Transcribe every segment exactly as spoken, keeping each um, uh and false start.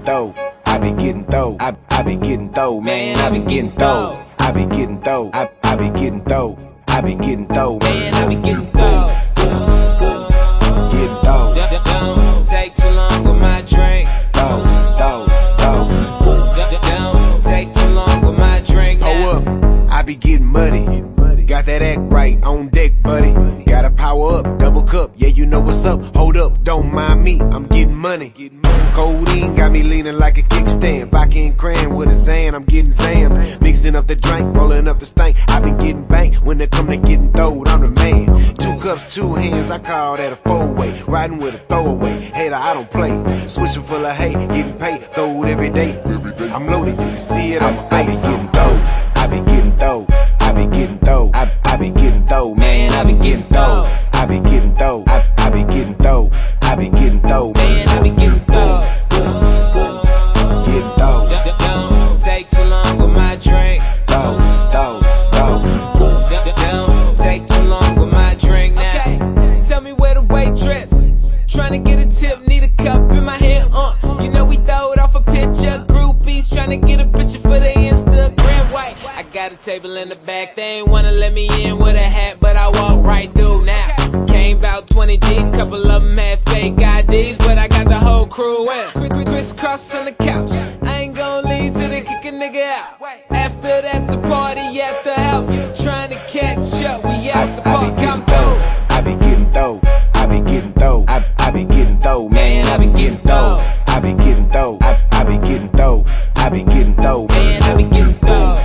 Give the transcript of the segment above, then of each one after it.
dough. I be getting dough. I, I be getting dough, man. I be getting dough. I be getting dough. I, I be getting dough. I be getting dough, man. I be getting dough. Getting dough. Don't take too long with my drink. Dough, dough, dough. Don't take too long with my drink. Hold up, I be getting muddy. Got that act right on deck, buddy. Gotta power up, double cup, yeah, you know what's up. Hold up, don't mind me, I'm getting money. Codeine got me leaning like a kickstand. Vodka and cran with a Zan, I'm getting Zans. Mixing up the drink, rolling up the stank. I been getting banked when it come to getting throwed, I'm the man. Two cups, two hands, I call that a four-way. Riding with a throwaway, hater, I don't play. Switching full of hate, getting paid, throw it every day. I'm loaded, you can see it on my face. I be getting dough, I be getting dough. I be getting dough, I, I be getting dough, man, I be getting dough. I be getting dough, I, I be getting dough. I be getting dough, man, I be getting dough. Getting dough. Don't take too long with my drink. Dough, dough, dough. Don't take too long with my drink now. Okay, tell me where the waitress. Tryna get a tip, need a cup in my hand, uh. You know we throw it off a picture. Groupies tryna get a picture for the Instagram white. I got a table in the back, they ain't wanna let me in with a hat, but I walk right through now. Came about twenty deep, couple of them had fake I Ds, but I got the whole crew in. Crisscross on the couch, I ain't gon' leave till they kick a nigga out. After that, the party at the house, tryna catch up, we out the park, I'm through. I be getting dough, I be getting dough. I, I be getting dough, man, I be getting dough. I be getting dough, I, I be getting dough. I be getting dough, Man, I be getting dough.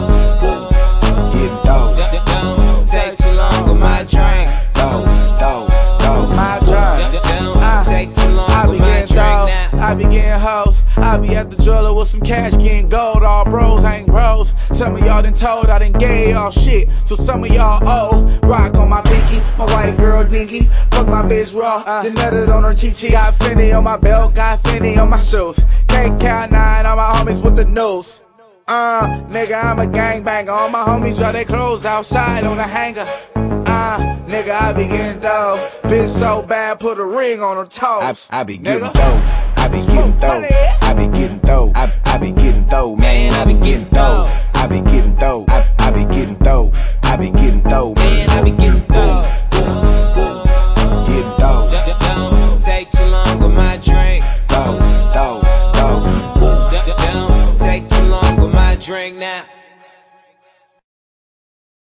Getting dough. Don't take too long with my drink. Dough, dough, dough. My drink. Don't take too long I be with my getting drink dough, now. I be getting hoes. I be at the jeweler with some cash getting gold. All bros ain't bros. Some of y'all done told I done gave y'all shit. So some of y'all owe. Rock on my pinky, my white girl dinky. Fuck my bitch raw, uh, then nutted on her cheek cheeks. Got Fendi on my belt, got Fendi on my shoes. K K nine on my homies with the news. Uh, nigga, I'm a gangbanger. All my homies draw their clothes outside on the hanger. Uh, nigga, I be getting dough. Bitch so bad, put a ring on her toes. I, I be getting dough. I be getting dough. I be getting dough. I, I be getting dough, man. I be getting dough.